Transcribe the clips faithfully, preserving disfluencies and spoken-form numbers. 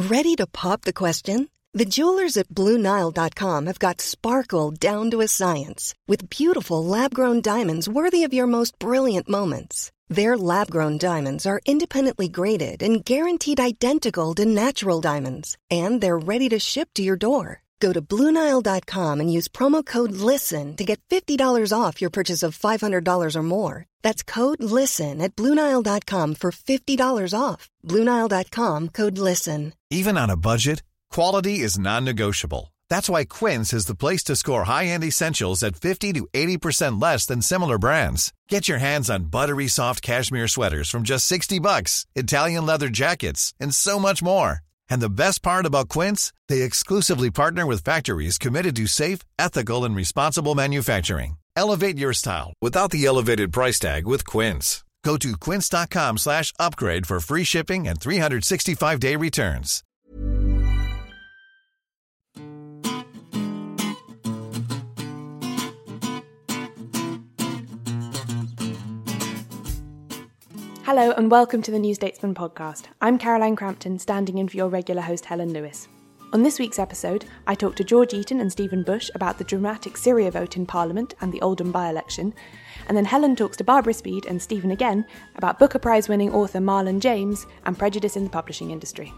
Ready to pop the question? The jewelers at Blue Nile dot com have got sparkle down to a science with beautiful lab-grown diamonds worthy of your most brilliant moments. Their lab-grown diamonds are independently graded and guaranteed identical to natural diamonds, and they're ready to ship to your door. Go to Blue Nile dot com and use promo code LISTEN to get fifty dollars off your purchase of five hundred dollars or more. That's code LISTEN at Blue Nile dot com for fifty dollars off. Blue Nile dot com, code LISTEN. Even on a budget, quality is non-negotiable. That's why Quince is the place to score high-end essentials at fifty to eighty percent less than similar brands. Get your hands on buttery soft cashmere sweaters from just sixty bucks, Italian leather jackets, and so much more. And the best part about Quince, they exclusively partner with factories committed to safe, ethical, and responsible manufacturing. Elevate your style without the elevated price tag with Quince. Go to quince dot com slash upgrade for free shipping and three sixty-five day returns. Hello and welcome to the New Statesman podcast. I'm Caroline Crampton, standing in for your regular host Helen Lewis. On this week's episode, I talk to George Eaton and Stephen Bush about the dramatic Syria vote in Parliament and the Oldham by-election, and then Helen talks to Barbara Speed and Stephen again about Booker Prize-winning author Marlon James and prejudice in the publishing industry.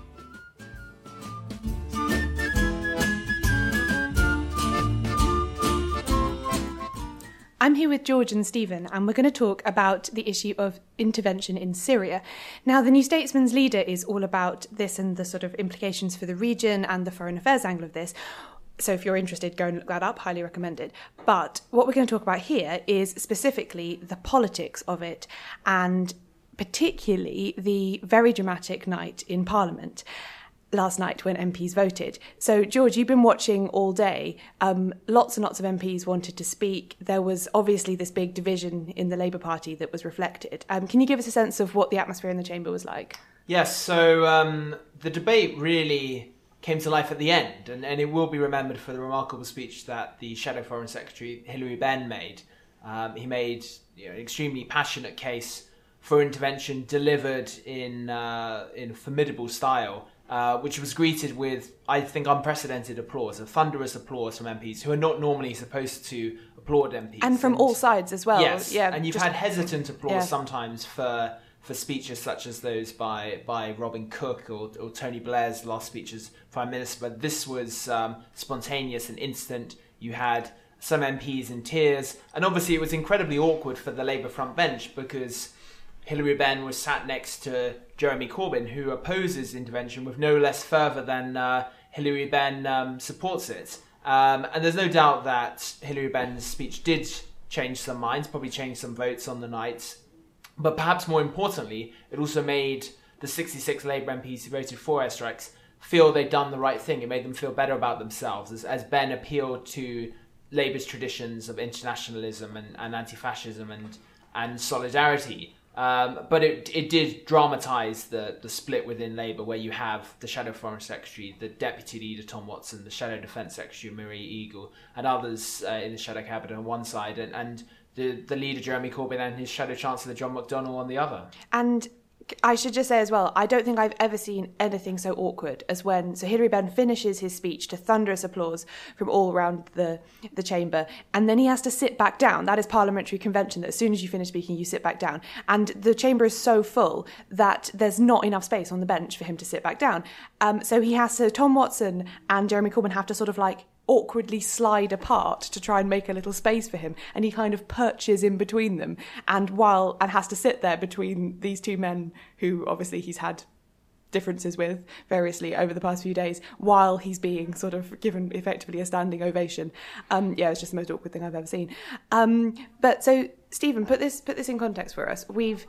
I'm here with George and Stephen, and we're going to talk about the issue of intervention in Syria. Now, the New Statesman's leader is all about this and the sort of implications for the region and the foreign affairs angle of this. So if you're interested, go and look that up, highly recommended. But what we're going to talk about here is specifically the politics of it, and particularly the very dramatic night in Parliament last night when M Ps voted. So, George, you've been watching all day. Um, lots and lots of M Ps wanted to speak. There was obviously this big division in the Labour Party that was reflected. Um, can you give us a sense of what the atmosphere in the chamber was like? Yes, so um, the debate really came to life at the end, and, and it will be remembered for the remarkable speech that the Shadow Foreign Secretary, Hilary Benn, made. Um, he made you know, an extremely passionate case for intervention, delivered in uh, in formidable style, Uh, which was greeted with, I think, unprecedented applause, a thunderous applause from M Ps who are not normally supposed to applaud M Ps. And from and, all sides as well. Yes, yeah, and you've just, had hesitant applause yeah. sometimes for for speeches such as those by, by Robin Cook or, or Tony Blair's last speech as Prime Minister, but this was um, spontaneous and instant. You had some M Ps in tears, and obviously it was incredibly awkward for the Labour front bench because Hilary Benn was sat next to Jeremy Corbyn, who opposes intervention with no less fervour than uh, Hilary Benn um, supports it. Um, and there's no doubt that Hilary Benn's speech did change some minds, probably changed some votes on the night. But perhaps more importantly, it also made the sixty-six Labour M Ps who voted for airstrikes feel they'd done the right thing. It made them feel better about themselves as, as Benn appealed to Labour's traditions of internationalism and, and anti-fascism and, and solidarity. Um, but it it did dramatise the, the split within Labour, where you have the Shadow Foreign Secretary, the Deputy Leader Tom Watson, the Shadow Defence Secretary Marie Eagle, and others uh, in the Shadow Cabinet on one side, and, and the, the leader Jeremy Corbyn and his Shadow Chancellor John McDonnell on the other. And I should just say as well, I don't think I've ever seen anything so awkward as when so Hilary Benn finishes his speech to thunderous applause from all around the, the chamber, and then he has to sit back down. That is parliamentary convention, that as soon as you finish speaking, you sit back down. And the chamber is so full that there's not enough space on the bench for him to sit back down. Um, so he has to, Tom Watson and Jeremy Corbyn have to sort of like awkwardly slide apart to try and make a little space for him, and he kind of perches in between them and while and has to sit there between these two men who obviously he's had differences with variously over the past few days, while he's being sort of given effectively a standing ovation. Um, yeah, it's just the most awkward thing I've ever seen. Um, but so Stephen, put this put this in context for us. We've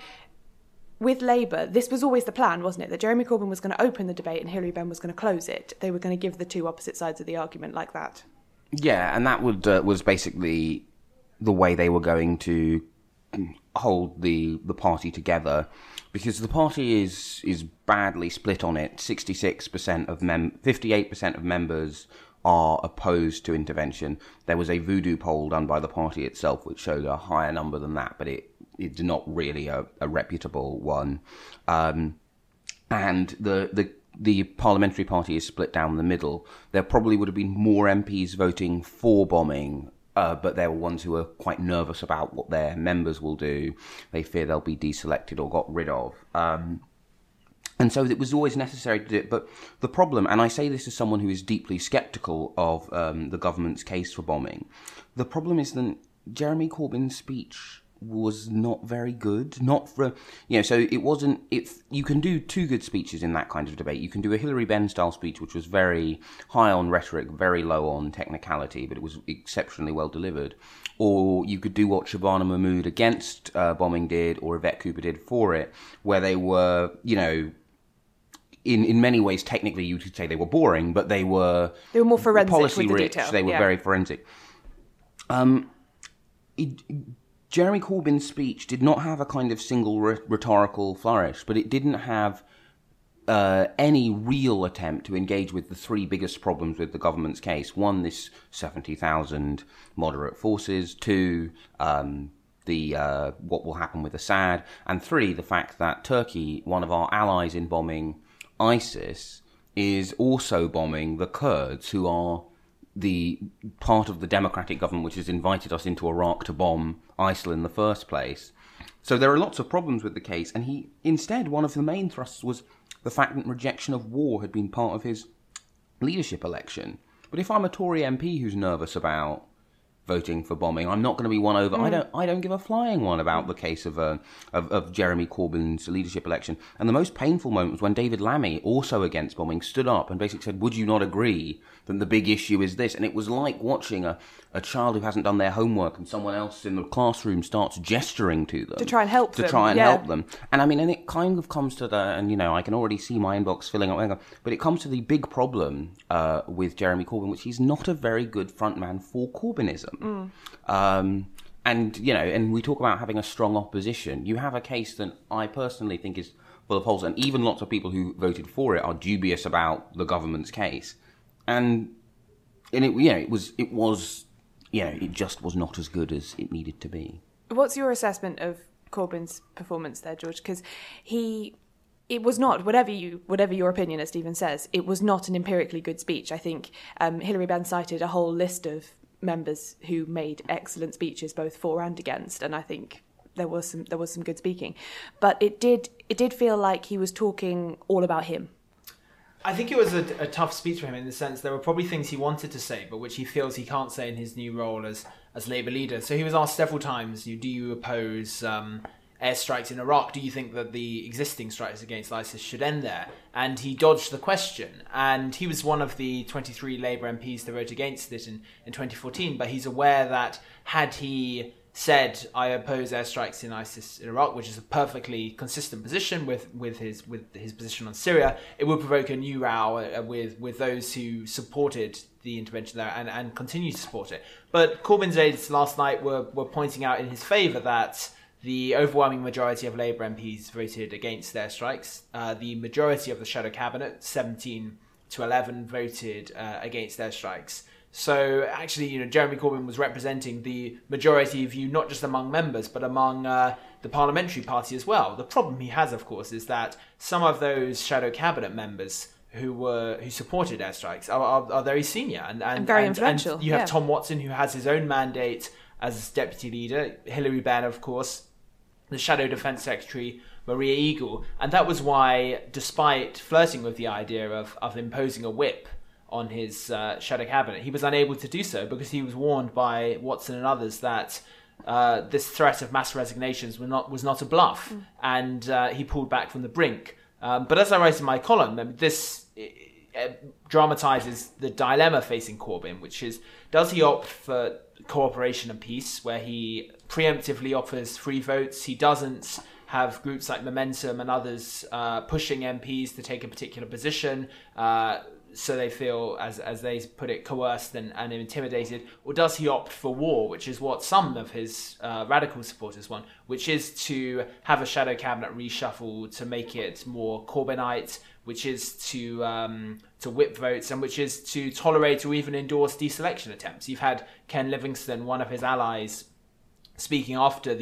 With Labour, this was always the plan, wasn't it? That Jeremy Corbyn was going to open the debate and Hilary Benn was going to close it. They were going to give the two opposite sides of the argument like that. Yeah, and that would uh, was basically the way they were going to hold the the party together, because the party is is badly split on it. sixty-six percent of mem, fifty-eight percent of members are opposed to intervention. There was a voodoo poll done by the party itself which showed a higher number than that, but it it's not really a, a reputable one. Um, and the, the the parliamentary party is split down the middle, there probably would have been more M Ps voting for bombing, uh, but there were ones who are quite nervous about what their members will do. They fear they'll be deselected or got rid of. Um, and so it was always necessary to do it. But the problem, and I say this as someone who is deeply sceptical of um, the government's case for bombing, the problem is that Jeremy Corbyn's speech was not very good. Not for, you know, so it wasn't, if you can do two good speeches in that kind of debate. You can do a Hilary Benn style speech, which was very high on rhetoric, very low on technicality, but it was exceptionally well delivered. Or you could do what Shabana Mahmood against uh, bombing did, or Yvette Cooper did for it, where they were, you know, in, in many ways, technically, you could say they were boring, but they were... They were more forensic policy with the rich. detail. They were yeah. very forensic. Um, it, Jeremy Corbyn's speech did not have a kind of single rhe- rhetorical flourish, but it didn't have uh, any real attempt to engage with the three biggest problems with the government's case. One, this seventy thousand moderate forces. Two, um, the uh, what will happen with Assad. And three, the fact that Turkey, one of our allies in bombing ISIS, is also bombing the Kurds, who are the part of the democratic government which has invited us into Iraq to bomb ISIL in the first place. So there are lots of problems with the case, and he, instead, one of the main thrusts was the fact that rejection of war had been part of his leadership election. But if I'm a Tory M P who's nervous about voting for bombing, I'm not going to be won over. Mm. I don't I don't give a flying one about the case of, uh, of of Jeremy Corbyn's leadership election. And the most painful moment was when David Lammy, also against bombing, stood up and basically said, would you not agree that the big issue is this? And it was like watching a, a child who hasn't done their homework and someone else in the classroom starts gesturing to them. To try and help to them. To try and yeah. help them. And I mean, and it kind of comes to the, and you know, I can already see my inbox filling up, but it comes to the big problem uh, with Jeremy Corbyn, which he's not a very good frontman for Corbynism. Mm. Um, and, you know, and we talk about having a strong opposition. You have a case that I personally think is full of holes, and even lots of people who voted for it are dubious about the government's case. And, and it, you know, it was, it was, you know, it just was not as good as it needed to be. What's your assessment of Corbyn's performance there, George? Because he... It was not, whatever you, whatever your opinion, as Stephen says, it was not an empirically good speech. I think um, Hilary Benn cited a whole list of members who made excellent speeches, both for and against, and I think there was some there was some good speaking. But it did it did feel like he was talking all about him. I think it was a, a tough speech for him in the sense there were probably things he wanted to say, but which he feels he can't say in his new role as as Labour leader. So he was asked several times, "Do you oppose Um, airstrikes in Iraq? Do you think that the existing strikes against ISIS should end there?" And he dodged the question. And he was one of the twenty-three Labour M Ps that voted against it in, in twenty fourteen. But he's aware that had he said, "I oppose airstrikes in ISIS in Iraq," which is a perfectly consistent position with, with his with his position on Syria, it would provoke a new row with, with those who supported the intervention there and, and continue to support it. But Corbyn's aides last night were, were pointing out in his favour that the overwhelming majority of Labour M Ps voted against airstrikes. Uh, the majority of the shadow cabinet, seventeen to eleven, voted uh, against airstrikes. So actually, you know, Jeremy Corbyn was representing the majority view, not just among members, but among uh, the parliamentary party as well. The problem he has, of course, is that some of those shadow cabinet members who were who supported airstrikes are, are, are very senior and, and, and very and, influential. And you have yeah. Tom Watson, who has his own mandate as deputy leader. Hilary Benn, of course, the Shadow Defence Secretary, Maria Eagle. And that was why, despite flirting with the idea of, of imposing a whip on his uh, Shadow Cabinet, he was unable to do so because he was warned by Watson and others that uh, this threat of mass resignations was not, was not a bluff. Mm. And uh, he pulled back from the brink. Um, but as I write in my column, I mean, this uh, dramatises the dilemma facing Corbyn, which is, does he opt for cooperation and peace, where he preemptively offers free votes? He doesn't have groups like Momentum and others uh, pushing M Ps to take a particular position, uh, so they feel, as as they put it, coerced and, and intimidated? Or does he opt for war, which is what some of his uh, radical supporters want, which is to have a shadow cabinet reshuffle to make it more Corbynite, which is to um, to whip votes, and which is to tolerate or even endorse deselection attempts? You've had Ken Livingstone, one of his allies, speaking after the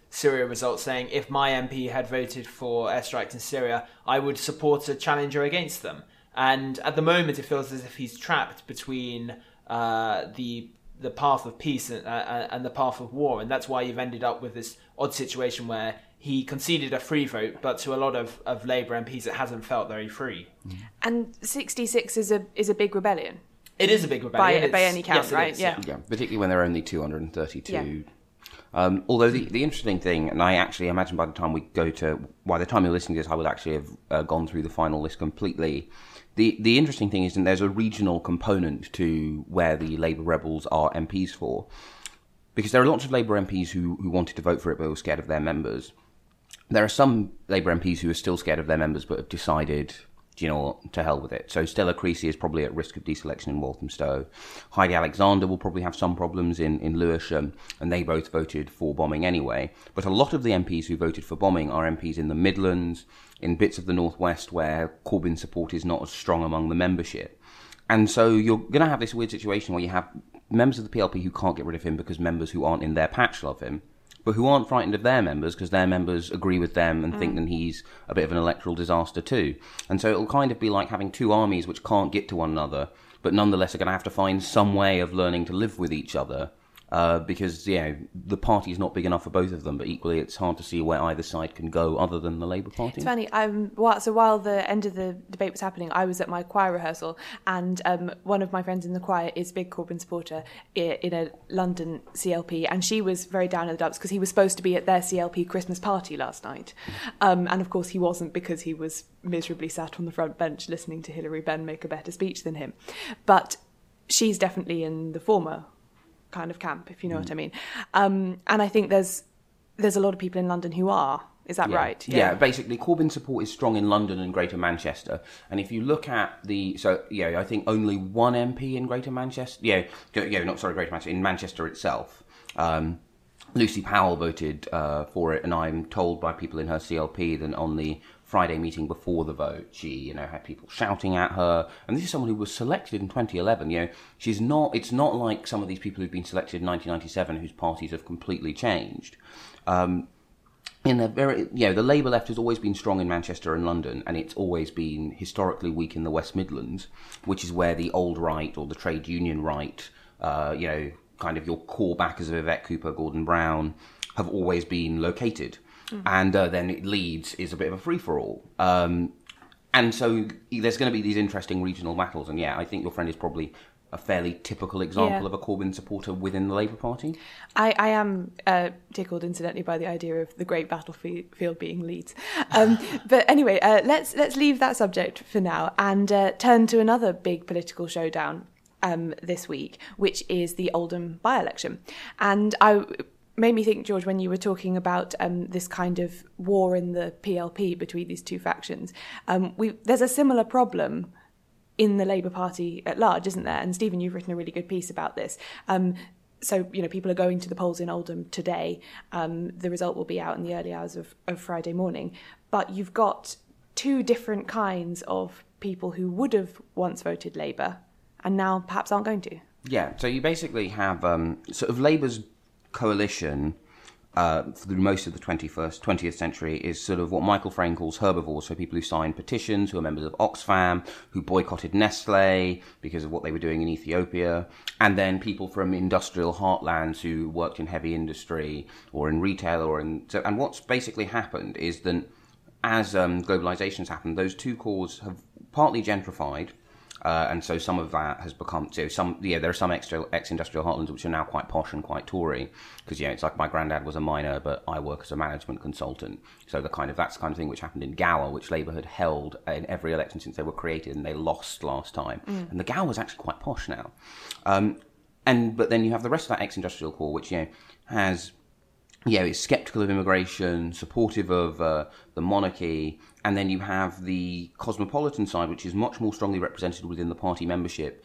Syria result, saying if my M P had voted for airstrikes in Syria, I would support a challenger against them. And at the moment, it feels as if he's trapped between uh, the the path of peace and, uh, and the path of war, and that's why you've ended up with this odd situation where he conceded a free vote, but to a lot of, of Labour M Ps, it hasn't felt very free. And sixty-six is a is a big rebellion. It is a big rebellion. By, by any count, yes, right? Is, yeah. Yeah, particularly when there are only two hundred thirty-two. Yeah. Um, although the, the interesting thing, and I actually imagine by the time we go to, by the time you're listening to this, I will actually have uh, gone through the final list completely. The the interesting thing is that there's a regional component to where the Labour rebels are M Ps for. Because there are lots of Labour M Ps who, who wanted to vote for it but were scared of their members. There are some Labour M Ps who are still scared of their members but have decided, do you know what, to hell with it. So Stella Creasy is probably at risk of deselection in Walthamstow. Heidi Alexander will probably have some problems in, in Lewisham, and they both voted for bombing anyway. But a lot of the M Ps who voted for bombing are M Ps in the Midlands, in bits of the Northwest where Corbyn support is not as strong among the membership. And so you're going to have this weird situation where you have members of the P L P who can't get rid of him because members who aren't in their patch love him, but who aren't frightened of their members because their members agree with them and mm. think that he's a bit of an electoral disaster too. And so it'll kind of be like having two armies which can't get to one another, but nonetheless are going to have to find some way of learning to live with each other. Uh, because, you know, the party's not big enough for both of them, but equally it's hard to see where either side can go other than the Labour Party. It's funny, um, while, so while the end of the debate was happening, I was at my choir rehearsal, and um, one of my friends in the choir is a big Corbyn supporter in a London C L P, and she was very down in the dumps because he was supposed to be at their C L P Christmas party last night. Um, and of course he wasn't, because he was miserably sat on the front bench listening to Hilary Benn make a better speech than him. But she's definitely in the former kind of camp, if you know mm. what I mean. Um, and I think there's there's a lot of people in London who are. Is that yeah. right? Yeah. yeah, basically Corbyn support is strong in London and Greater Manchester. And if you look at the... So, yeah, I think only one M P in Greater Manchester... Yeah, yeah not sorry, Greater Manchester, in Manchester itself. Um, Lucy Powell voted uh, for it, and I'm told by people in her C L P that on the Friday meeting before the vote, she, you know, had people shouting at her. And this is someone who was selected in twenty eleven. You know, she's not. It's not like some of these people who've been selected in nineteen ninety-seven, whose parties have completely changed. Um, in a very, you know, the Labour left has always been strong in Manchester and London, and it's always been historically weak in the West Midlands, which is where the old right or the trade union right, uh, you know, kind of your core backers of Yvette Cooper, Gordon Brown, have always been located. Mm. And uh, then Leeds is a bit of a free-for-all. Um, and so there's going to be these interesting regional battles. And yeah, I think your friend is probably a fairly typical example yeah. of a Corbyn supporter within the Labour Party. I, I am uh, tickled, incidentally, by the idea of the great battlefield being Leeds. Um, but anyway, uh, let's let's leave that subject for now and uh, turn to another big political showdown um, this week, which is the Oldham by-election. And I... made me think, George, when you were talking about um, this kind of war in the P L P between these two factions, um, we, there's a similar problem in the Labour Party at large, isn't there? And Stephen, you've written a really good piece about this. Um, so, you know, people are going to the polls in Oldham today. Um, the result will be out in the early hours of, of Friday morning. But you've got two different kinds of people who would have once voted Labour and now perhaps aren't going to. Yeah, so you basically have um, sort of Labour's coalition uh, through most of the twenty-first, twentieth century is sort of what Michael Frayn calls herbivores, so people who signed petitions, who are members of Oxfam, who boycotted Nestle because of what they were doing in Ethiopia, and then people from industrial heartlands who worked in heavy industry or in retail or in... So, and what's basically happened is that as um, globalization's happened, those two cores have partly gentrified. Uh, and so some of that has become, so some, yeah, there are some extra, ex-industrial heartlands which are now quite posh and quite Tory, because, you know, it's like my granddad was a miner, but I work as a management consultant. So the kind of, that's the kind of thing which happened in Gower, which Labour had held in every election since they were created, and they lost last time. Mm. And the Gower was actually quite posh now. Um, and, but then you have the rest of that ex-industrial core, which, you know, has... Yeah, it's sceptical of immigration, supportive of uh, the monarchy, and then you have the cosmopolitan side, which is much more strongly represented within the party membership.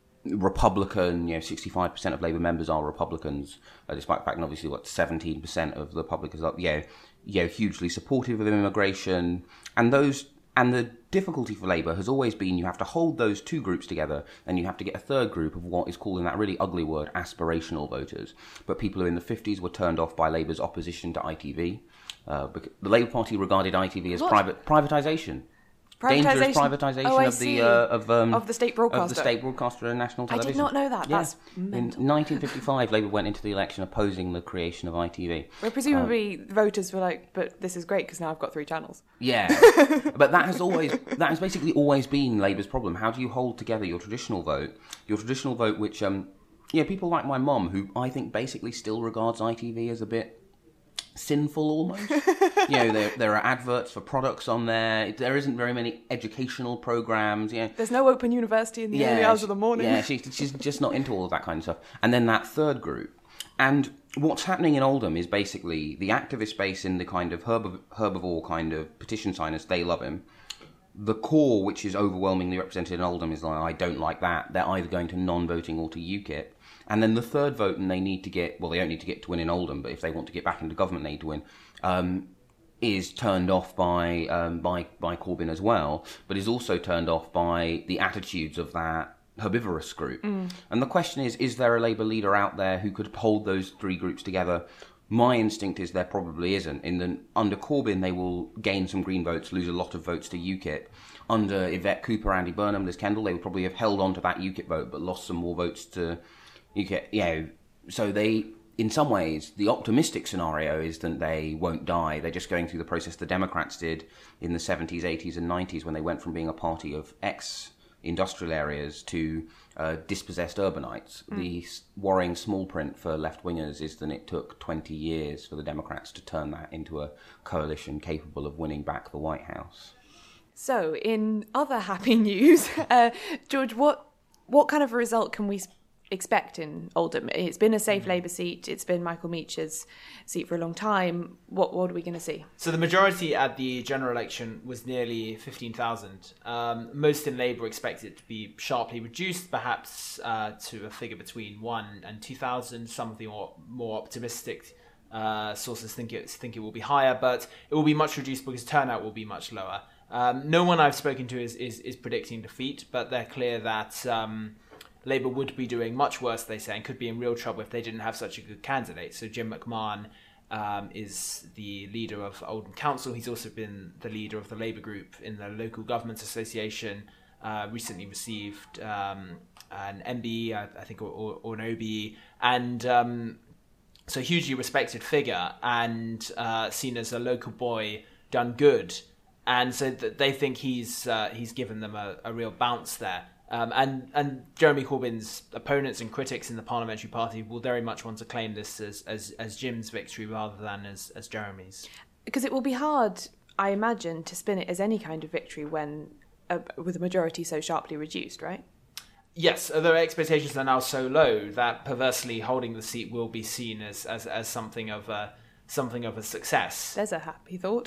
Republican, you know, sixty-five percent of Labour members are Republicans, uh, despite the fact that obviously what seventeen percent of the public is, you know, you know, hugely supportive of immigration, and those And the difficulty for Labour has always been you have to hold those two groups together, and you have to get a third group of what is called, in that really ugly word, aspirational voters. But people who in the fifties were turned off by Labour's opposition to I T V. Uh, the Labour Party regarded I T V as What? private privatisation. Dangerous privatisation oh, I of see. the uh, of um, of the state broadcaster. of the state broadcaster and national television. I did not know that. Yeah. That's mental. In nineteen fifty-five, Labour went into the election opposing the creation of I T V. Well, presumably um, voters were like, "But this is great because now I've got three channels." Yeah, but that has always that has basically always been Labour's problem. How do you hold together your traditional vote, your traditional vote, which um, yeah, people like my mum, who I think basically still regards I T V as a bit sinful almost. You know, there there are adverts for products on there. There isn't very many educational programs. You know, there's no Open University in the early hours she, of the morning. Yeah, she, she's just not into all of that kind of stuff. And then that third group. And what's happening in Oldham is basically the activist space in the kind of herb, herbivore kind of petition signers, they love him. The core, which is overwhelmingly represented in Oldham, is like, I don't like that. They're either going to non-voting or to UKIP. And then the third vote, and they need to get, well, they don't need to get to win in Oldham, but if they want to get back into government, they need to win, um, is turned off by, um, by, by Corbyn as well, but is also turned off by the attitudes of that herbivorous group. Mm. And the question is, is there a Labour leader out there who could hold those three groups together? My instinct is there probably isn't. In the, under Corbyn, they will gain some Green votes, lose a lot of votes to UKIP. Under Yvette Cooper, Andy Burnham, Liz Kendall, they would probably have held on to that UKIP vote, but lost some more votes to UKIP. You know, so they, in some ways, the optimistic scenario is that they won't die. They're just going through the process the Democrats did in the seventies, eighties and nineties when they went from being a party of ex-industrial areas to uh, dispossessed urbanites. Mm. The worrying small print for left-wingers is that it took twenty years for the Democrats to turn that into a coalition capable of winning back the White House. So, in other happy news, uh, George, what what kind of a result can we expect in Oldham? It's been a safe Labour seat. It's been Michael Meach's seat for a long time. What what are we going to see? So the majority at the general election was nearly fifteen thousand. Um, most in Labour expect it to be sharply reduced, perhaps uh, to a figure between one and two thousand. Some of the more, more optimistic uh, sources think it think it will be higher, but it will be much reduced because turnout will be much lower. Um, no one I've spoken to is, is, is predicting defeat, but they're clear that um, Labour would be doing much worse, they say, and could be in real trouble if they didn't have such a good candidate. So Jim McMahon um, is the leader of Oldham Council. He's also been the leader of the Labour group in the Local Government Association, uh, recently received um, an M B E, I, I think, or, or, or an O B E, and um, so hugely respected figure and uh, seen as a local boy done good. And so th- they think he's uh, he's given them a, a real bounce there. Um, and, and Jeremy Corbyn's opponents and critics in the parliamentary party will very much want to claim this as, as, as Jim's victory rather than as, as Jeremy's. Because it will be hard, I imagine, to spin it as any kind of victory when uh, with a majority so sharply reduced, right? Yes, although expectations are now so low that perversely holding the seat will be seen as, as, as something of a... something of a success. There's a happy thought.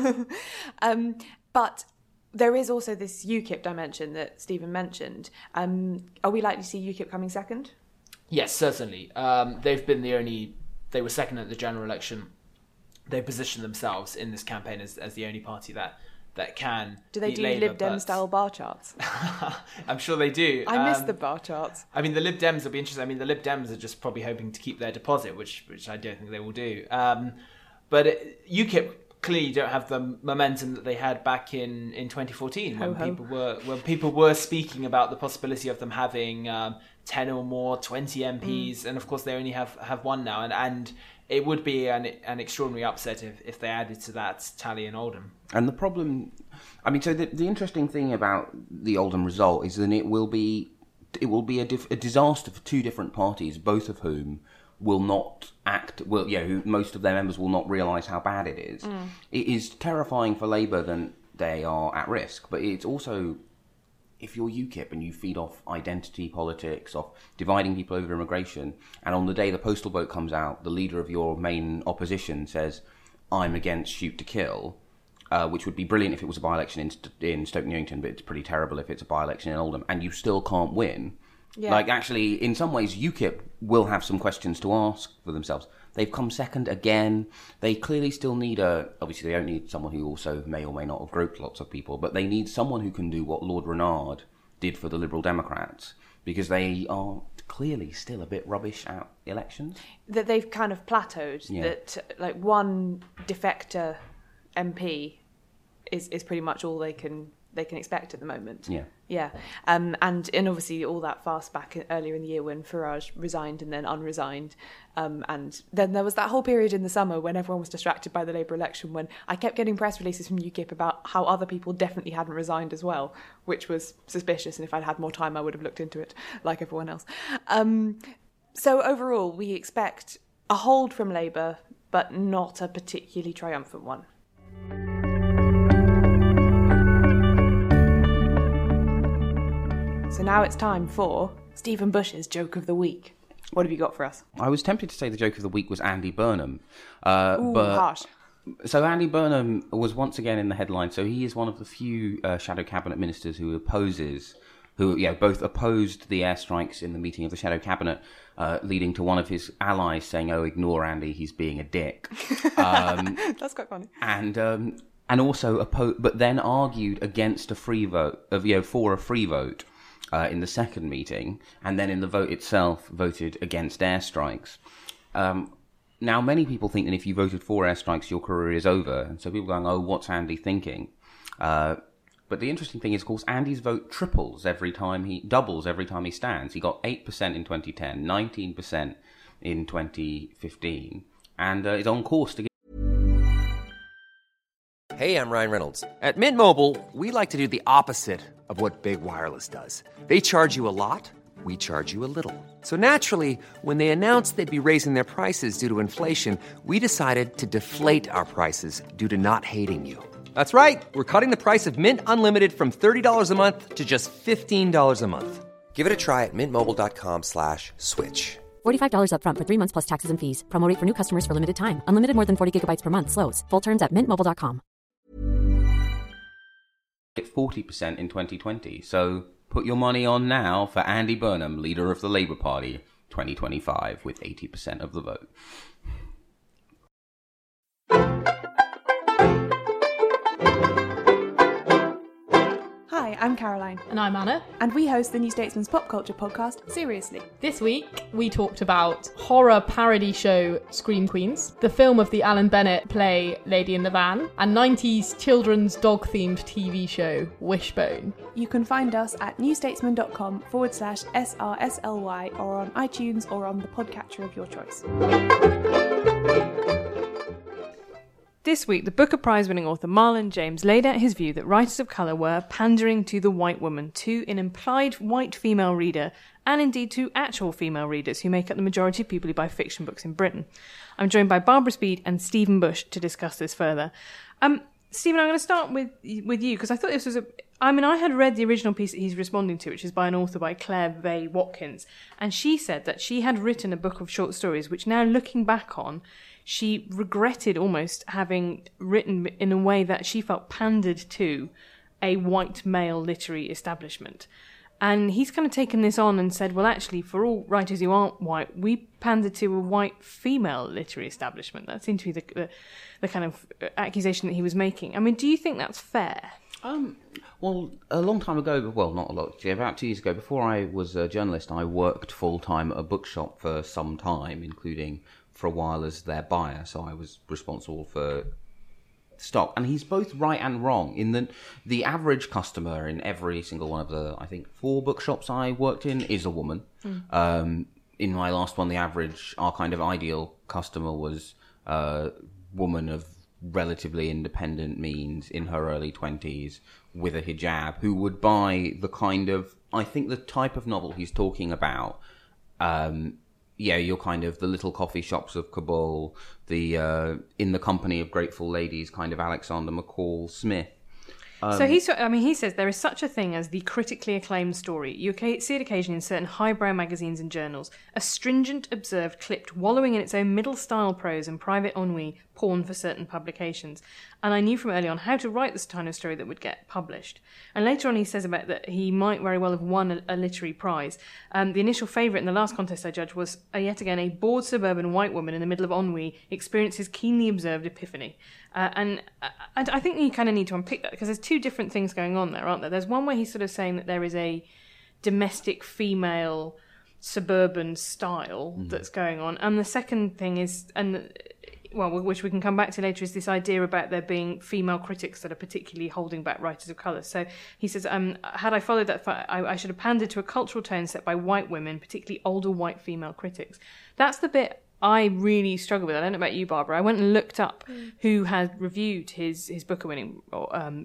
um, but there is also this UKIP dimension that Stephen mentioned. Um, are we likely to see UKIP coming second? Yes, certainly. Um, they've been the only... They were second at the general election. They positioned themselves in this campaign as, as the only party that, that can Do they beat do Labour, Lib Dem-style bar charts? I'm sure they do. I miss um, the bar charts. I mean, the Lib Dems will be interesting. I mean, the Lib Dems are just probably hoping to keep their deposit, which which I don't think they will do. Um, but it, UKIP clearly don't have the momentum that they had back in, in twenty fourteen when Ho-ho. people were when people were speaking about the possibility of them having um, ten or more, twenty M Ps, mm. and of course they only have, have one now, and and it would be an an extraordinary upset if, if they added to that tally in Oldham. And the problem, I mean, so the, the interesting thing about the Oldham result is that it will be it will be a, dif- a disaster for two different parties, both of whom will not act, will, you know, who, most of their members will not realise how bad it is. Mm. It is terrifying for Labour that they are at risk, but it's also, if you're UKIP and you feed off identity politics, off dividing people over immigration, and on the day the postal vote comes out, the leader of your main opposition says, I'm against shoot to kill, uh, which would be brilliant if it was a by-election in, St- in Stoke Newington, but it's pretty terrible if it's a by-election in Oldham, and you still can't win, Yeah. Like, actually, in some ways, UKIP will have some questions to ask for themselves. They've come second again. They clearly still need a... Obviously, they don't need someone who also may or may not have groped lots of people, but they need someone who can do what Lord Renard did for the Liberal Democrats, because they are clearly still a bit rubbish at elections. That they've kind of plateaued. Yeah. That, like, one defector M P is, is pretty much all they can they can expect at the moment. Yeah. Yeah. Um, and, and obviously all that fast back earlier in the year when Farage resigned and then unresigned. Um, and then there was that whole period in the summer when everyone was distracted by the Labour election, when I kept getting press releases from UKIP about how other people definitely hadn't resigned as well, which was suspicious. And if I'd had more time, I would have looked into it like everyone else. Um, so overall, we expect a hold from Labour, but not a particularly triumphant one. So now it's time for Stephen Bush's Joke of the Week. What have you got for us? I was tempted to say the joke of the week was Andy Burnham. Uh, Ooh, but, harsh. So Andy Burnham was once again in the headline. So he is one of the few uh, shadow cabinet ministers who opposes, who yeah, both opposed the airstrikes in the meeting of the shadow cabinet, uh, leading to one of his allies saying, "Oh, ignore Andy, he's being a dick." Um, That's quite funny. and um, and also oppo- but then argued against a free vote, of you know, for a free vote. Uh, in the second meeting, and then in the vote itself voted against airstrikes. Um, now, many people think that if you voted for airstrikes, your career is over. And so people are going, oh, what's Andy thinking? Uh, but the interesting thing is, of course, Andy's vote triples every time he, doubles every time he stands. He got eight percent in twenty ten, nineteen percent in twenty fifteen, and uh, is on course to get... Hey, I'm Ryan Reynolds. At Mint Mobile, we like to do the opposite of what Big Wireless does. They charge you a lot, we charge you a little. So naturally, when they announced they'd be raising their prices due to inflation, we decided to deflate our prices due to not hating you. That's right. We're cutting the price of Mint Unlimited from thirty dollars a month to just fifteen dollars a month. Give it a try at mintmobile.com slash switch. forty-five dollars up front for three months plus taxes and fees. Promo rate for new customers for limited time. Unlimited more than forty gigabytes per month. Slows full terms at mint mobile dot com. forty percent in twenty twenty. So put your money on now for Andy Burnham, leader of the Labour Party, twenty twenty-five, with eighty percent of the vote. Hi, I'm Caroline. And I'm Anna. And we host the New Statesman's pop culture podcast, Seriously. This week, we talked about horror parody show Scream Queens, the film of the Alan Bennett play Lady in the Van, and nineties children's dog-themed T V show Wishbone. You can find us at newstatesman.com forward slash SRSLY or on iTunes or on the podcatcher of your choice. This week, the Booker Prize-winning author Marlon James laid out his view that writers of colour were pandering to the white woman, to an implied white female reader, and indeed to actual female readers who make up the majority of people who buy fiction books in Britain. I'm joined by Barbara Speed and Stephen Bush to discuss this further. Um, Stephen, I'm going to start with with you, because I thought this was a... I mean, I had read the original piece that he's responding to, which is by an author by Claire Vey Watkins, and she said that she had written a book of short stories, which now, looking back on, she regretted almost having written in a way that she felt pandered to a white male literary establishment. And he's kind of taken this on and said, well, actually, for all writers who aren't white, we pander to a white female literary establishment. That seemed to be the, the, the kind of accusation that he was making. I mean, do you think that's fair? Um, well, a long time ago, well, not a lot, about two years ago, before I was a journalist, I worked full-time at a bookshop for some time, including for a while as their buyer, so I was responsible for stock. And he's both right and wrong in that the average customer in every single one of the, I think, four bookshops I worked in is a woman. Mm. Um, in my last one, the average, our kind of ideal customer was a woman of relatively independent means in her early twenties with a hijab who would buy the kind of, I think the type of novel he's talking about, um, yeah, you're kind of the little coffee shops of Kabul, the uh, In the Company of Grateful Ladies kind of Alexander McCall Smith. Um, so he, I mean, he says there is such a thing as the critically acclaimed story. You see it occasionally in certain highbrow magazines and journals. A stringent, observed, clipped, wallowing in its own middle-style prose and private ennui, porn for certain publications. And I knew from early on how to write this kind of story that would get published. And later on he says about that he might very well have won a, a literary prize. Um, the initial favourite in the last contest I judged was, uh, yet again, a bored suburban white woman in the middle of ennui experiences keenly observed epiphany. Uh, and I, I think you kind of need to unpick that, because there's two different things going on there, aren't there? There's one where he's sort of saying that there is a domestic female suburban style mm. that's going on. And the second thing is, and well, which we can come back to later, is this idea about there being female critics that are particularly holding back writers of colour. So he says, um, had I followed that, I, I should have pandered to a cultural tone set by white women, particularly older white female critics. That's the bit I really struggle with. I don't know about you, Barbara. I went and looked up mm. who had reviewed his, his Booker-winning um,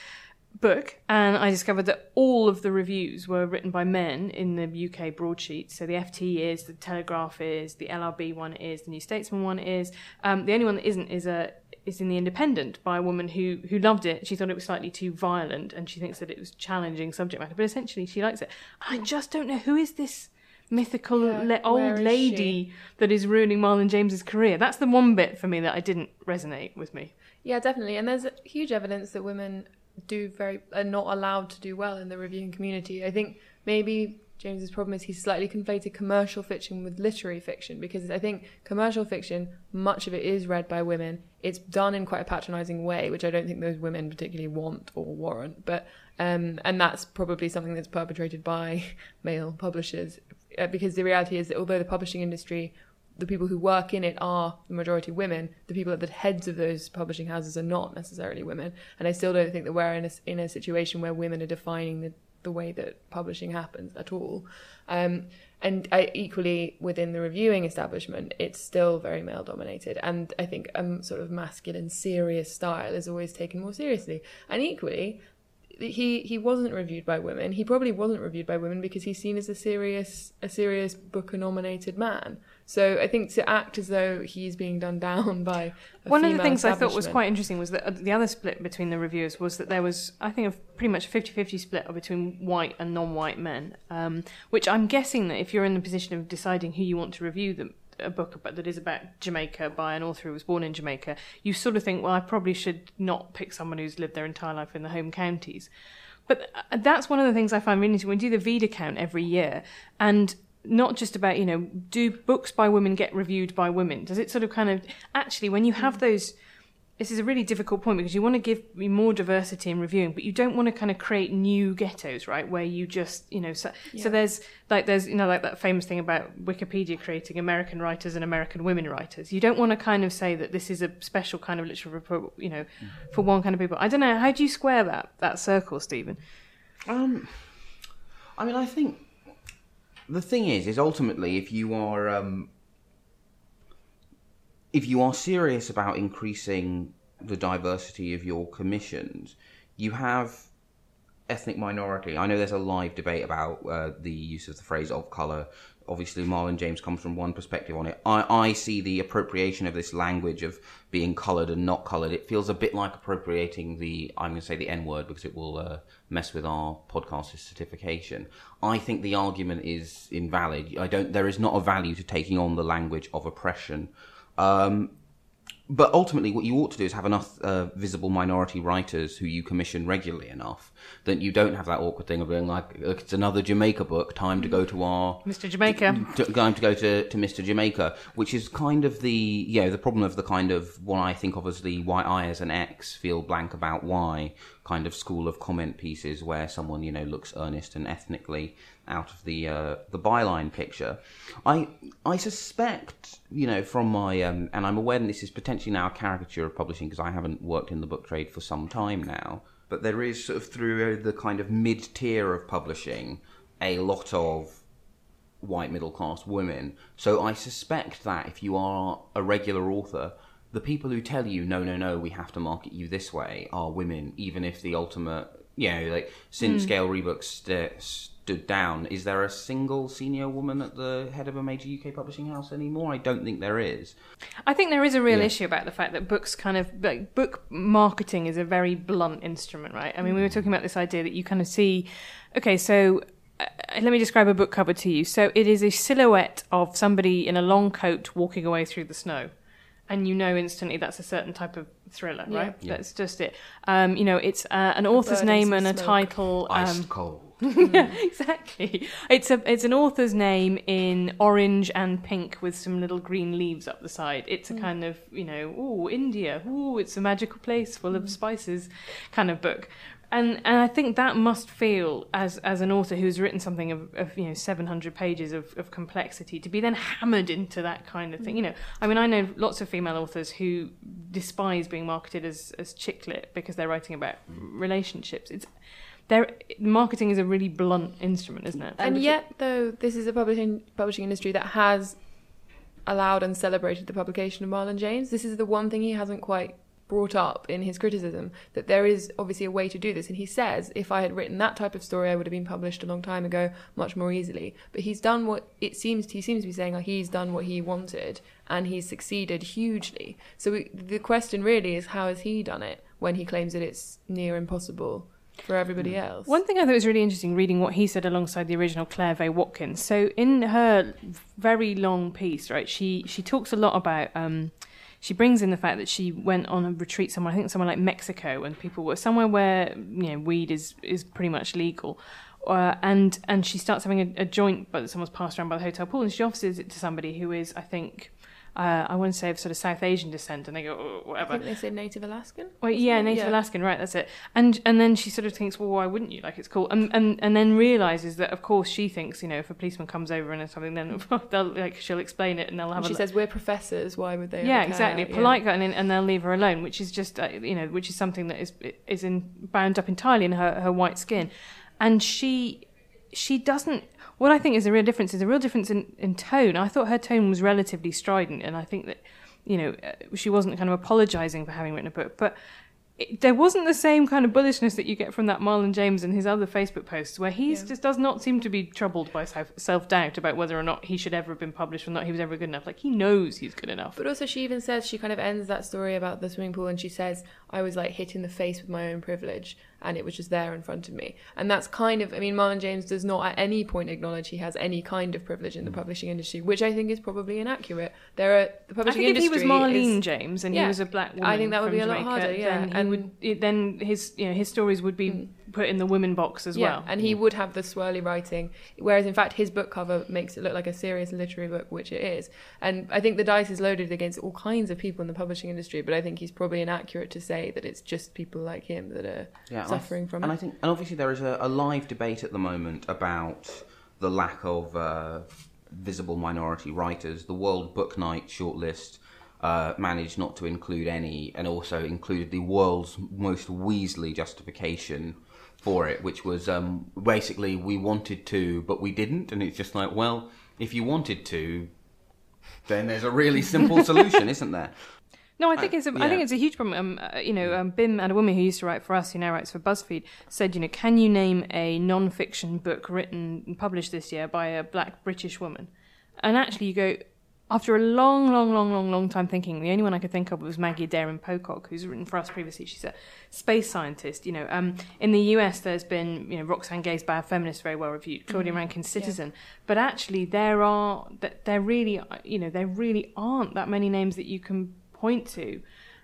book, and I discovered that all of the reviews were written by men in the U K broadsheet. So the F T is, the Telegraph is, the L R B one is, the New Statesman one is. Um, the only one that isn't is a is in the Independent by a woman who who loved it. She thought it was slightly too violent, and she thinks that it was challenging subject matter. But essentially, she likes it. I just don't know who is this mythical yeah, le- old lady she? that is ruining Marlon James's career. That's the one bit for me that I didn't resonate with me. Yeah, definitely. And there's huge evidence that women do very are not allowed to do well in the reviewing community. I think maybe James's problem is he's slightly conflated commercial fiction with literary fiction, because I think commercial fiction, much of it is read by women. It's done in quite a patronising way, which I don't think those women particularly want or warrant. But um, and that's probably something that's perpetrated by male publishers, uh, because the reality is that although the publishing industry, the people who work in it are the majority women, the people at the heads of those publishing houses are not necessarily women. And I still don't think that we're in a, in a situation where women are defining the, the way that publishing happens at all. Um, and I, equally within the reviewing establishment, it's still very male dominated. And I think a um, sort of masculine, serious style is always taken more seriously. And equally, he he wasn't reviewed by women. He probably wasn't reviewed by women because he's seen as a serious a serious Booker-nominated man. So I think to act as though he's being done down by a One of the things I thought was quite interesting was that the other split between the reviewers was that there was, I think, a pretty much a fifty-fifty split between white and non-white men, um, which I'm guessing that if you're in the position of deciding who you want to review them, a book about, that is about Jamaica by an author who was born in Jamaica, you sort of think, well, I probably should not pick someone who's lived their entire life in the home counties. But that's one of the things I find really interesting. We do the Vida count every year, and not just about, you know, do books by women get reviewed by women? Does it sort of kind of, actually, when you have those, this is a really difficult point because you want to give more diversity in reviewing, but you don't want to kind of create new ghettos, right? Where you just, you know, so, yeah. so there's like, there's, you know, like that famous thing about Wikipedia creating American writers and American women writers. You don't want to kind of say that this is a special kind of literature, you know, for one kind of people. I don't know. How do you square that, that circle, Stephen? Um, I mean, I think the thing is, is ultimately if you are, um, if you are serious about increasing the diversity of your commissions, you have ethnic minority. I know there's a live debate about uh, the use of the phrase of colour. Obviously, Marlon James comes from one perspective on it. I, I see the appropriation of this language of being coloured and not coloured. It feels a bit like appropriating the, I'm going to say the N-word because it will uh, mess with our podcast certification. I think the argument is invalid. I don't. There is not a value to taking on the language of oppression. Um, but ultimately, what you ought to do is have enough uh, visible minority writers who you commission regularly enough that you don't have that awkward thing of being like, it's another Jamaica book, time to go to our... Mister Jamaica. To, time to go to, to Mister Jamaica, which is kind of the, you know, the problem of the kind of, what I think of as the why I as an X feel blank about why kind of school of comment pieces where someone, you know, looks earnest and ethnically out of the uh, the byline picture. I I suspect, you know, from my, um, and I'm aware that this is potentially now a caricature of publishing because I haven't worked in the book trade for some time now, but there is sort of through the kind of mid-tier of publishing a lot of white middle-class women. So I suspect that if you are a regular author, the people who tell you, no, no, no, we have to market you this way are women, even if the ultimate, you know, like, since mm. Gail Reebok st- stood down. Is there a single senior woman at the head of a major U K publishing house anymore? I don't think there is. I think there is a real Yeah. issue about the fact that books kind of like book marketing is a very blunt instrument, right? I mean, we were talking about this idea that you kind of see, okay, so uh, let me describe a book cover to you. So it is a silhouette of somebody in a long coat walking away through the snow. And you know instantly that's a certain type of thriller, Yeah. right? Yeah. That's just it. Um, you know, it's uh, an author's bird name and and some a smoke. title. Ice Um, cold. yeah, exactly. It's a it's an author's name in orange and pink with some little green leaves up the side. It's a kind of, you know, ooh, India, ooh, it's a magical place full of spices kind of book. And and I think that must feel, as as an author who's written something of, of you know seven hundred pages of, of complexity, to be then hammered into that kind of thing. You know, I mean, I know lots of female authors who despise being marketed as as chick lit because they're writing about relationships. It's there. Marketing is a really blunt instrument, isn't it? And yet, though, this is a publishing publishing industry that has allowed and celebrated the publication of Marlon James. This is the one thing he hasn't quite brought up in his criticism, that there is obviously a way to do this. And he says, if I had written that type of story, I would have been published a long time ago, much more easily. But he's done what it seems, he seems to be saying, like, he's done what he wanted, and he's succeeded hugely. So we, the question really is, how has he done it when he claims that it's near impossible for everybody else? One thing I thought was really interesting reading what he said alongside the original Claire Vay Watkins. So in her very long piece, right, she, she talks a lot about... Um, She brings in the fact that she went on a retreat somewhere, I think somewhere like Mexico, and people were somewhere where, you know, weed is, is pretty much legal. Uh, and and she starts having a, a joint that someone's passed around by the hotel pool, and she offers it to somebody who is, I think, uh, I want to say of sort of South Asian descent, and they go, oh, whatever. I think they say Native Alaskan. Well, yeah, Native Yeah. Alaskan, right, that's it. And and then she sort of thinks, well, why wouldn't you? Like, it's cool. And and, and then realises that, of course, she thinks, you know, if a policeman comes over and something, then they'll, like, she'll explain it and they'll have And she a... says, we're professors, why would they Yeah, ever exactly. care? Polite guy, and, and they'll leave her alone, which is just, uh, you know, which is something that is is in, bound up entirely in her, her white skin. And she she doesn't... What I think is a real difference is a real difference in, in tone. I thought her tone was relatively strident, and I think that, you know, she wasn't kind of apologising for having written a book, but it, there wasn't the same kind of bullishness that you get from that Marlon James and his other Facebook posts, where he Yeah. just does not seem to be troubled by self- self-doubt about whether or not he should ever have been published or not he was ever good enough. Like, he knows he's good enough. But also she even says, she kind of ends that story about the swimming pool and she says, I was like hit in the face with my own privilege and it was just there in front of me. And that's kind of, I mean, Marlon James does not at any point acknowledge he has any kind of privilege in the publishing industry, which I think is probably inaccurate. There are, the I publishing think if he industry was Marlene is, James and Yeah. he was a black woman I think that would from be a lot Jamaica, harder, yeah. then he And- would, it, then his, you know, his stories would be Mm. put in the women box as yeah, well. and he would have the swirly writing, whereas in fact his book cover makes it look like a serious literary book, which it is. And I think the dice is loaded against all kinds of people in the publishing industry, but I think he's probably inaccurate to say that it's just people like him that are Yeah, suffering I, from and it. I think, and obviously there is a, a live debate at the moment about the lack of uh, visible minority writers. The World Book Night shortlist uh, managed not to include any, and also included the world's most Weasley justification for it, which was um, basically we wanted to, but we didn't, and it's just like, well, if you wanted to, then there's a really simple solution, isn't there? No, I think Uh, it's a, yeah. I think it's a huge problem. Um, uh, you know, um, Bim Adewumi, who used to write for us, who now writes for BuzzFeed, said, you know, can you name a non-fiction book written and published this year by a black British woman? And actually, you go, after a long, long, long, long, long time thinking, the only one I could think of was Maggie Adair Pocock, who's written for us previously. She's a space scientist. You know, um, in the U S, there's been, you know, Roxane Gay's Bad Feminist, very well reviewed, Claudia Rankin's Citizen. But actually, there are, there really, you know, there really aren't that many names that you can point to,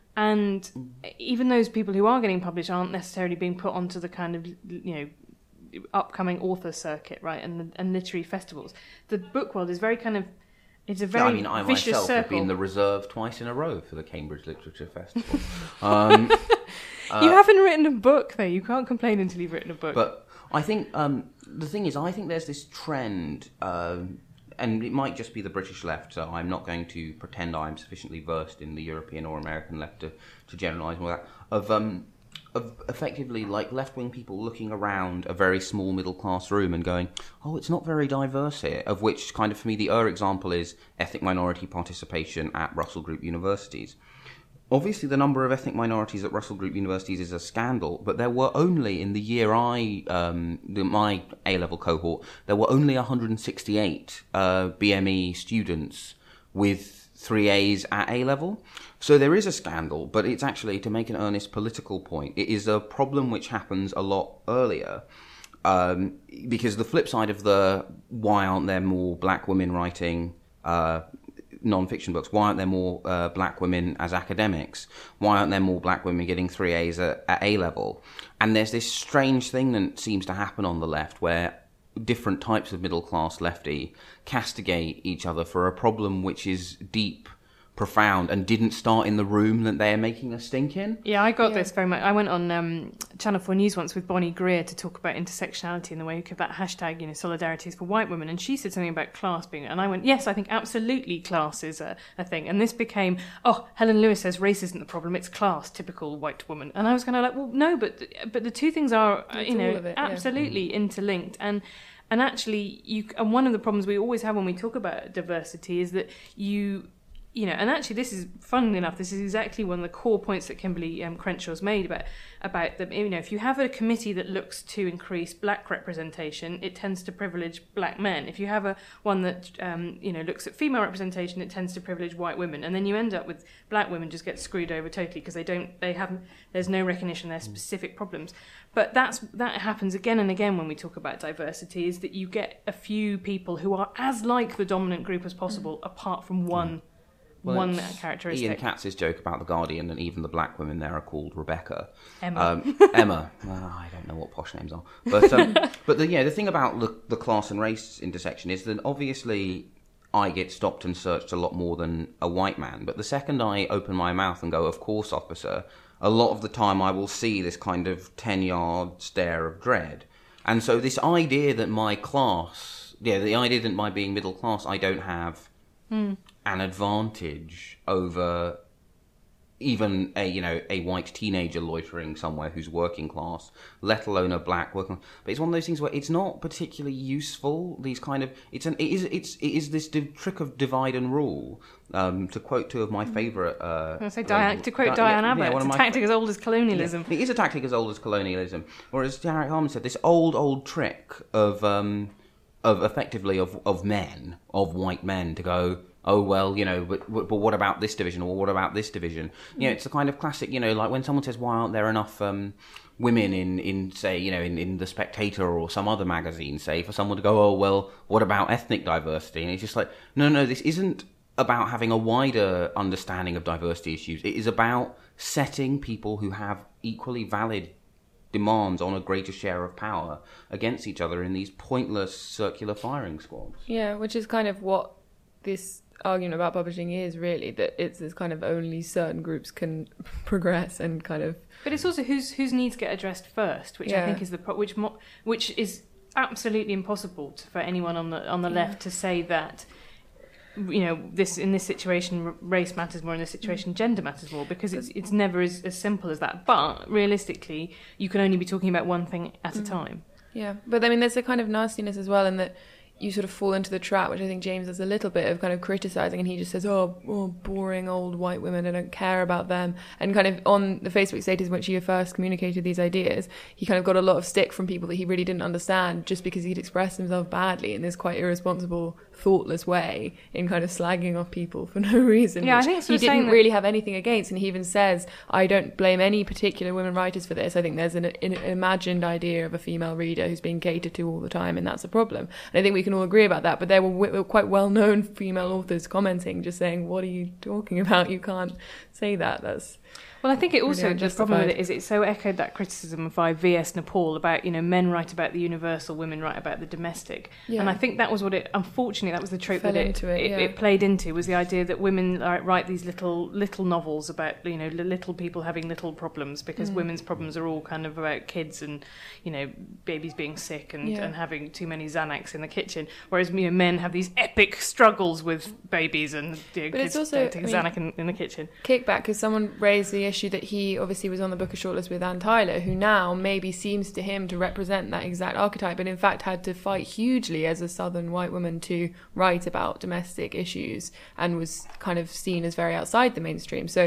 and even those people who are getting published aren't necessarily being put onto the kind of, you know, upcoming author circuit, right, and and literary festivals. The book world is very kind of, it's a very I mean, I vicious myself have circle. been the reserve twice in a row for the Cambridge Literature Festival. um, you haven't written a book, though. You can't complain until you've written a book. But I think um, the thing is, I think there's this trend, um, and it might just be the British left, so I'm not going to pretend I'm sufficiently versed in the European or American left to, to generalise all that, of, um, of effectively like left-wing people looking around a very small middle-class room and going, oh, it's not very diverse here, of which kind of for me the Ur example is ethnic minority participation at Russell Group universities. obviously the number of ethnic minorities at Russell Group universities is a scandal, but there were only, in the year I, um, the, my A-level cohort, there were only one hundred sixty-eight uh, B M E students with three A's at A-level. So there is a scandal, but it's actually, to make an earnest political point, it is a problem which happens a lot earlier. Um, because the flip side of the why aren't there more black women writing uh, non-fiction books, why aren't there more uh, black women as academics, why aren't there more black women getting three A's at, at A-level? And there's this strange thing that seems to happen on the left where different types of middle-class lefty castigate each other for a problem which is deep, profound, and didn't start in the room that they're making a stink in. Yeah, I got Yeah. this very much. I went on um, Channel four News once with Bonnie Greer to talk about intersectionality in the wake of that hashtag, you know, solidarity is for white women, and she said something about class being, and I went, yes, I think absolutely class is a, a thing, and this became, oh, Helen Lewis says race isn't the problem, it's class, typical white woman, and I was kind of like, well, no, but but the two things are, It's you know, all of it, yeah. absolutely interlinked, and and actually, you and one of the problems we always have when we talk about diversity is that you. You know, and actually, this is, funnily enough, this is exactly one of the core points that Kimberly um, Crenshaw's made about about the, you know, if you have a committee that looks to increase black representation, it tends to privilege black men. If you have a one that um, you know looks at female representation, it tends to privilege white women, and then you end up with black women just get screwed over totally because they don't, they haven't, there's no recognition of their specific problems. But that's that happens again and again when we talk about diversity, is that you get a few people who are as like the dominant group as possible, apart from one. Well, one it's characteristic. Ian Katz's joke about the Guardian, and even the black women there are called Rebecca. Emma. Um, Emma. Well, I don't know what posh names are, but um, but the, yeah, the thing about the, the class and race intersection is that obviously I get stopped and searched a lot more than a white man. But the second I open my mouth and go, "Of course, officer," a lot of the time I will see this kind of ten-yard stare of dread. And so this idea that my class, yeah, the idea that by being middle class, I don't have. Mm. an advantage over even a you know a white teenager loitering somewhere who's working class, let alone a black working. But it's one of those things where it's not particularly useful. These kind of it's an it is it's it is this div- trick of divide and rule. Um, to quote two of my favourite, uh, I say Diane, to quote Di- Diane yeah, Abbott, yeah, one it's of a my tactic fa- as old as colonialism. Yeah, it is a tactic as old as colonialism. Or as Derek Harmon said, this old old trick of um, of effectively of of men of white men to go. Oh, well, you know, but, but what about this division, or what about this division? You know, it's the kind of classic, you know, like when someone says, why aren't there enough um, women in, in, say, you know, in, in The Spectator or some other magazine, say, for someone to go, oh, well, what about ethnic diversity? And it's just like, no, no, this isn't about having a wider understanding of diversity issues. It is about setting people who have equally valid demands on a greater share of power against each other in these pointless circular firing squads. Yeah, which is kind of what this argument about publishing is really, that it's this kind of only certain groups can progress and kind of. But it's also whose whose needs get addressed first, which Yeah. I think is the pro- which mo- which is absolutely impossible to, for anyone on the on the Yeah. left to say that. You know, this in this situation, r- race matters more. In this situation, gender matters more, because it's it's never as, as simple as that. But realistically, you can only be talking about one thing at a time. Yeah, but I mean, there's a kind of nastiness as well in that you sort of fall into the trap, which I think James does a little bit of kind of criticising, and he just says, oh, oh, boring old white women, I don't care about them. And kind of on the Facebook status in which he first communicated these ideas, he kind of got a lot of stick from people that he really didn't understand just because he'd expressed himself badly in this quite irresponsible, thoughtless way in kind of slagging off people for no reason. Yeah, I which think it's he sort of saying didn't that- really have anything against, and he even says, I don't blame any particular women writers for this. I think there's an, an imagined idea of a female reader who's being catered to all the time, and that's a problem. And I think we can all agree about that, but there were, w- quite well-known female authors commenting, just saying, what are you talking about? You can't say that. That's Well, I think it also, really the problem with unjustified. it is it so echoed that criticism by V S Nepal about, you know, men write about the universal, women write about the domestic. Yeah. And I think that was what it, unfortunately, that was the trope Fell that it, into it, it, yeah. it played into, was the idea that women like, write these little little novels about, you know, li- little people having little problems, because Mm. women's problems are all kind of about kids and, you know, babies being sick and, Yeah. and having too many Xanax in the kitchen, whereas, you know, men have these epic struggles with babies and, you know, But it's kids also, taking I mean, Xanax in, in the kitchen. kickback, because someone raised the issue that he obviously was on the Booker shortlist with Ann Tyler, who now maybe seems to him to represent that exact archetype, but in fact had to fight hugely as a southern white woman to write about domestic issues and was kind of seen as very outside the mainstream. So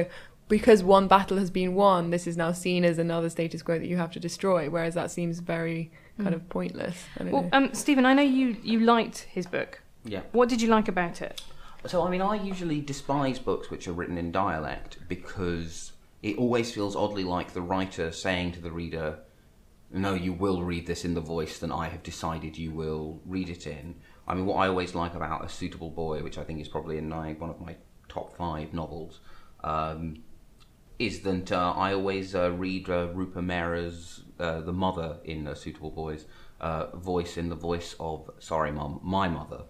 because one battle has been won, this is now seen as another status quo that you have to destroy, whereas that seems very kind of pointless. I don't Well, know. um, Stephen, I know you, you liked his book. Yeah. What did you like about it? So, I mean, I usually despise books which are written in dialect because it always feels oddly like the writer saying to the reader, no, you will read this in the voice that I have decided you will read it in. I mean, what I always like about A Suitable Boy, which I think is probably in my, one of my top five novels, um, is that uh, I always uh, read uh, Rupa Mehra's, uh, the mother in A Suitable Boy's uh, voice in the voice of, sorry mum, my mother.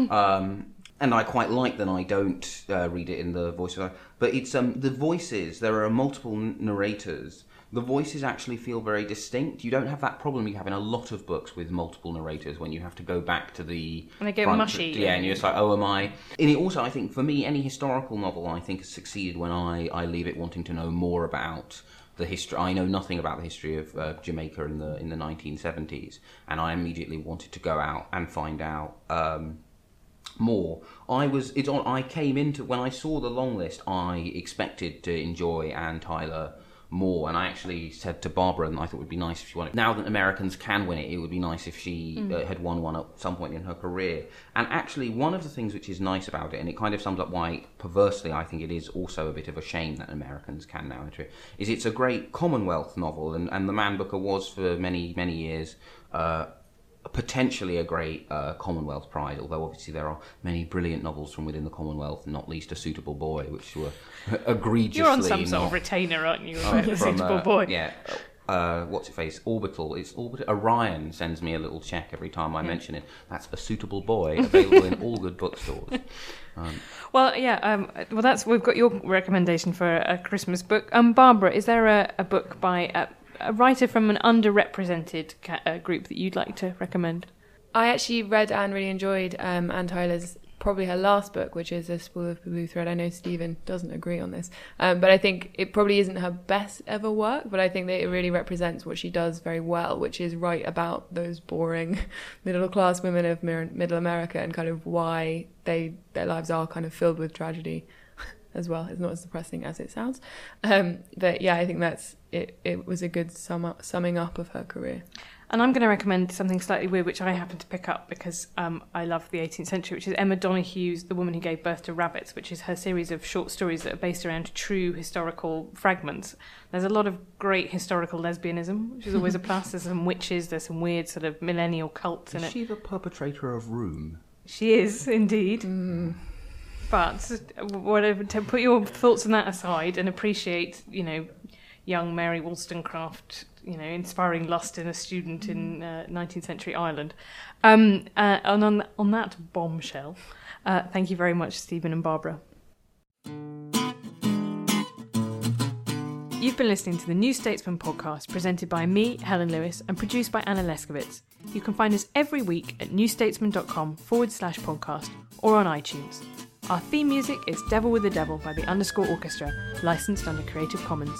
um, and I quite like that I don't uh, read it in the voice of, but it's um, the voices, there are multiple n- narrators. The voices actually feel very distinct. You don't have that problem you have in a lot of books with multiple narrators when you have to go back to the... And they get front, mushy. Yeah, and you're just like, oh, am I... And it also, I think, for me, any historical novel, I think, has succeeded when I, I leave it wanting to know more about the history. I know nothing about the history of uh, Jamaica in the in the nineteen seventies, and I immediately wanted to go out and find out um, more. I was... It's on. I came into... When I saw the long list, I expected to enjoy Anne Tyler more, and I actually said to Barbara, and I thought it would be nice if she won it. Now that Americans can win it, it would be nice if she mm. uh, had won one at some point in her career. And actually, one of the things which is nice about it, and it kind of sums up why, perversely, I think it is also a bit of a shame that Americans can now enter it, is it's a great Commonwealth novel, and, and The Man Booker was for many, many years uh, potentially a great uh, Commonwealth prize, although obviously there are many brilliant novels from within the Commonwealth, not least A Suitable Boy, which were egregiously You're on some not, sort of retainer, aren't you? uh, A from, Suitable uh, Boy. Yeah. Uh, what's it face? Orbital. It's Orbital. Orion sends me a little check every time I yeah. mention it. That's A Suitable Boy, available in all good bookstores. Um, well, yeah. Um, well, that's we've got your recommendation for a Christmas book. Um, Barbara, is there a, a book by a, a writer from an underrepresented ca- uh, group that you'd like to recommend? I actually read and really enjoyed um, Anne Tyler's, probably her last book, which is A Spool of Blue Thread. I know Stephen doesn't agree on this, um, but I think it probably isn't her best ever work, but I think that it really represents what she does very well, which is write about those boring middle-class women of middle America and kind of why they their lives are kind of filled with tragedy as well. It's not as depressing as it sounds. Um, but yeah, I think that's it. It was a good sum up, summing up of her career. And I'm going to recommend something slightly weird, which I happened to pick up because um, I love the eighteenth century, which is Emma Donohue's The Woman Who Gave Birth to Rabbits, which is her series of short stories that are based around true historical fragments. There's a lot of great historical lesbianism, which is always a plus. There's some witches, there's some weird sort of millennial cults in it. Is she the perpetrator of Room? She is, indeed. Mm. But whatever, to put your thoughts on that aside and appreciate, you know, young Mary Wollstonecraft, you know, inspiring lust in a student in uh, nineteenth century Ireland. Um, uh, and on, on that bombshell, uh, thank you very much, Stephen and Barbara. You've been listening to the New Statesman podcast presented by me, Helen Lewis, and produced by Anna Leskowitz. You can find us every week at newstatesman.com forward slash podcast or on iTunes. Our theme music is Devil with the Devil by the Underscore Orchestra, licensed under Creative Commons.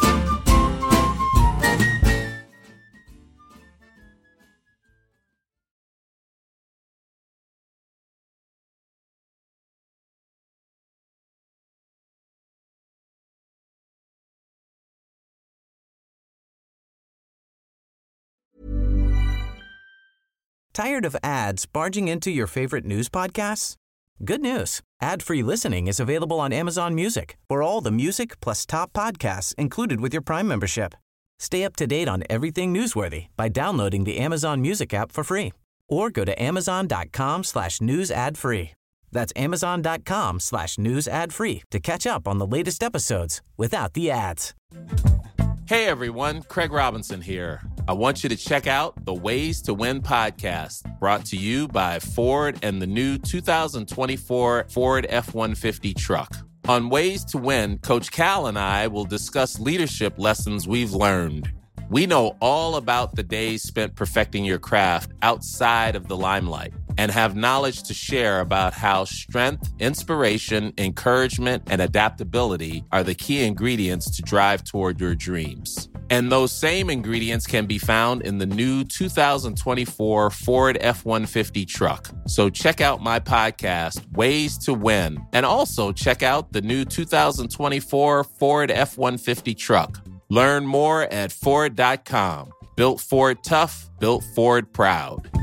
Tired of ads barging into your favorite news podcasts? Good news. Ad-free listening is available on Amazon Music for all the music plus top podcasts included with your Prime membership. Stay up to date on everything newsworthy by downloading the Amazon Music app for free or go to amazon.com slash news ad free. That's amazon.com slash news ad free to catch up on the latest episodes without the ads. Hey everyone, Craig Robinson here. I want you to check out the Ways to Win podcast, brought to you by Ford and the new two thousand twenty-four Ford F one fifty truck. On Ways to Win, Coach Cal and I will discuss leadership lessons we've learned. We know all about the days spent perfecting your craft outside of the limelight and have knowledge to share about how strength, inspiration, encouragement, and adaptability are the key ingredients to drive toward your dreams. And those same ingredients can be found in the new two thousand twenty-four Ford F one fifty truck. So check out my podcast, Ways to Win, and also check out the new two thousand twenty-four Ford F one fifty truck. Learn more at Ford dot com. Built Ford tough, built Ford proud.